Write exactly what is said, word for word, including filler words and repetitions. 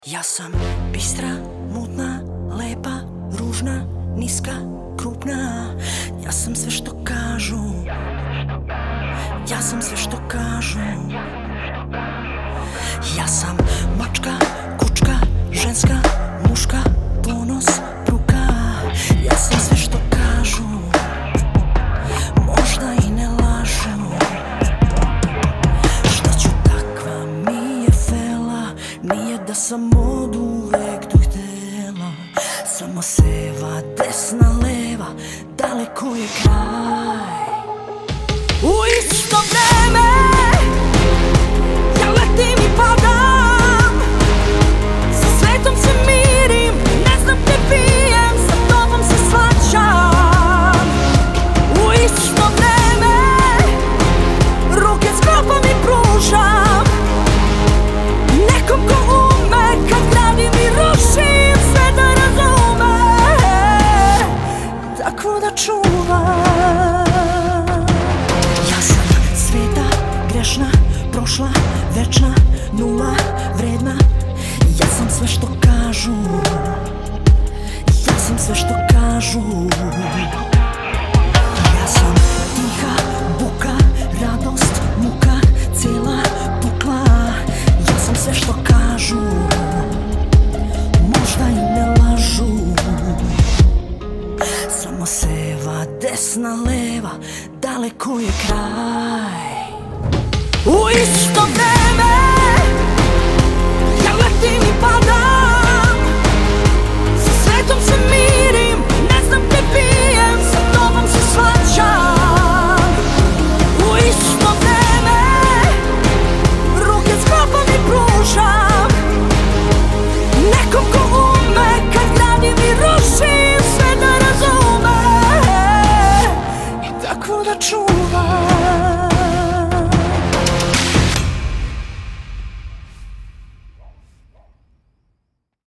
Ja sam bistra, mutna, lepa, ružna, niska, krupna. Ja sam sve što kažu. Ja sam sve što kažu. Ja sam mačka, kučka, ženska, muška, ponos, bruka. Ja sam sve što kažu. Možda i ne lažu. Šta ću, takva mi je fela. Nije da sam od uvek to htela. Samo seva, desna, leva, daleko je kraj. U isto vreme ja letim i padam. Sa svetom se mirim, ne znam gde pijem, sa tobom se svađam. U isto vreme ruke sklapam i pružam nekom ko ume, kad gradim i rušim, sve da razume, takvo da čuvam. Grešna, prošla, večna, nula, vredna. Ja sam sve što kažu. Ja sam sve što kažu. Ja sam tiha, buka, radost, muka, cijela pukla. Ja sam sve što kažu. Možda i ne lažu. Samo seva, desna, leva, daleko je kraj. U isto vreme ja letim i padam. Sa svetom se mirim, ne znam gde pijem, sa tobom se svađam. U isto vreme ruke sklapam i pružam nekom ko ume, kad gradim i rušim, sve da razume, takvo da čuvam.